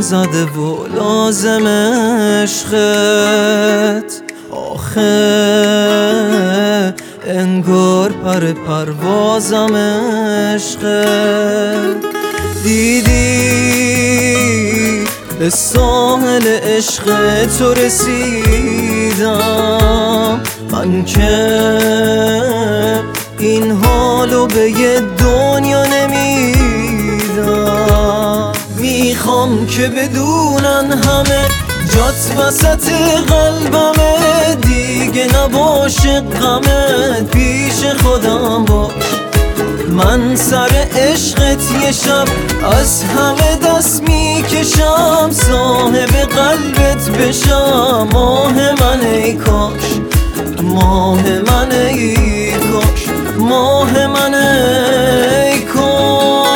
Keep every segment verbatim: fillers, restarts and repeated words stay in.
زده و لازم عشقت. آخه انگار پر پروازم عشقت. دیدی به ساحل عشق تو رسیدم، من که این حالو به یه دنیا نمیدم. میخوام که بدونن همه جات وسط قلبمه، دیگه نباشه غمت، پیش خودم باش. من سر عشقت یه شب از همه دست میکشم، صاحب قلبت بشم. ماه من ای کاش، ماه من ای کاش، ماه من ای کاش.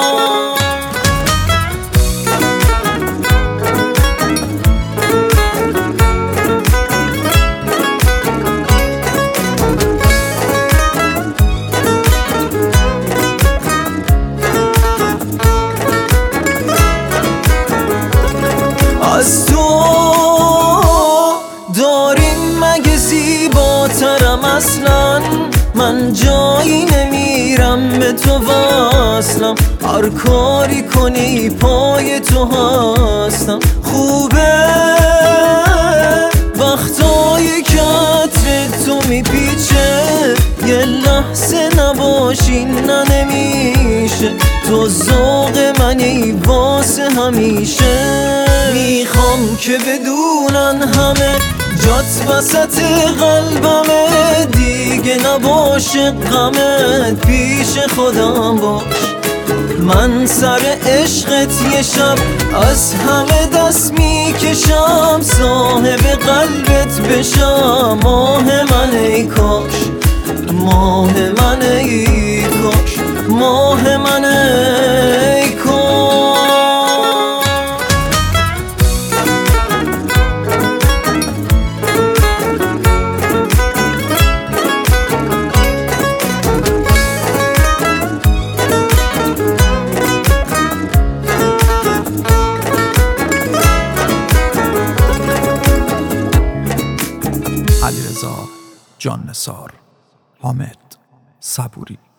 از تو داریم مگه زیباترم اصلا؟ من جایی نمیرم به تو وصلم، هر کاری کنی پای تو هستم. خوبه وقتایی که عطر تو میپیچه، یه لحظه نباشی نه نمیشه. تو ذوق منی واسه همیشه. میخوام که بدونن همه جات وسط قلبمه، دیگه نباشه غمت، پیش خودم باش. من سر عشقت یه شب از همه دست میکشم، صاحب قلبت بشم. ماه من ای کاش، ماه من ای کاش، ماه من ای کاش. علیرضا جان نثار، حامد صبوری.